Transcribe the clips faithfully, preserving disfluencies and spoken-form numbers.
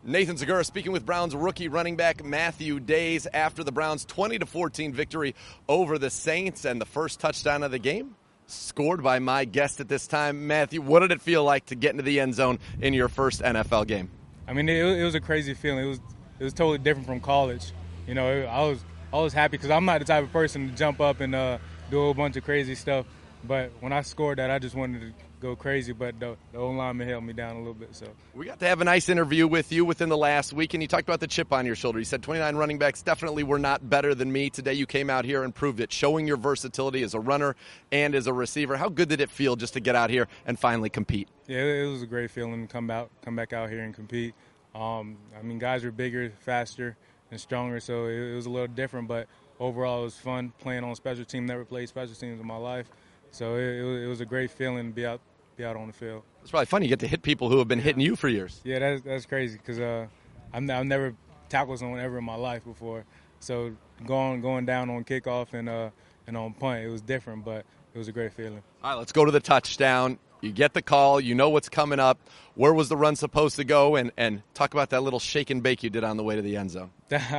Nathan Zegura speaking with Browns rookie running back Matthew Days after the Browns' twenty to fourteen victory over the Saints, and the first touchdown of the game scored by my guest at this time. Matthew, what did it feel like to get into the end zone in your first N F L game? I mean, it, it was a crazy feeling. It was it was totally different from college. You know, I was I was happy because I'm not the type of person to jump up and uh, do a whole bunch of crazy stuff. But when I scored that, I just wanted to go crazy. But the, the O-lineman held me down a little bit. So we got to have a nice interview with you within the last week, and you talked about the chip on your shoulder. You said twenty-nine running backs definitely were not better than me. Today you came out here and proved it, showing your versatility as a runner and as a receiver. How good did it feel just to get out here and finally compete? Yeah, it was a great feeling to come out, come back out here and compete. Um, I mean, guys are bigger, faster, and stronger, so it, it was a little different. But overall, it was fun playing on special team. Never played special teams in my life. So it, it was a great feeling to be out be out on the field. It's probably fun. You get to hit people who have been hitting you for years. Yeah, that's that's crazy because uh, I've, I've never tackled someone ever in my life before. So going going down on kickoff and uh, and on punt, it was different, but it was a great feeling. All right, let's go to the touchdown. You get the call. You know what's coming up. Where was the run supposed to go? And, and talk about that little shake and bake you did on the way to the end zone.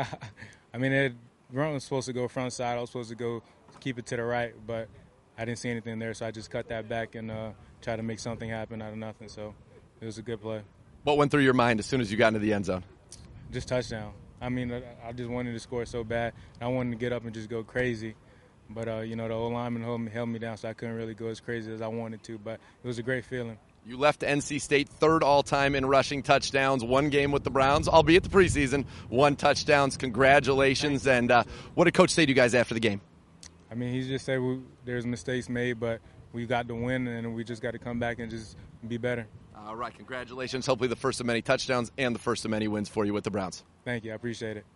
I mean, the run was supposed to go front side. I was supposed to go keep it to the right, but I didn't see anything there, so I just cut that back and uh, tried to make something happen out of nothing. So it was a good play. What went through your mind as soon as you got into the end zone? Just touchdown. I mean, I just wanted to score so bad. I wanted to get up and just go crazy. But, uh, you know, the old lineman held me, held me down, so I couldn't really go as crazy as I wanted to. But it was a great feeling. You left N C State third all-time in rushing touchdowns, one game with the Browns, albeit the preseason, one touchdowns. Congratulations. And uh, what did Coach say to you guys after the game? I mean, he just said we, there's mistakes made, but we got to win, and we just got to come back and just be better. All right, congratulations. Hopefully the first of many touchdowns and the first of many wins for you with the Browns. Thank you. I appreciate it.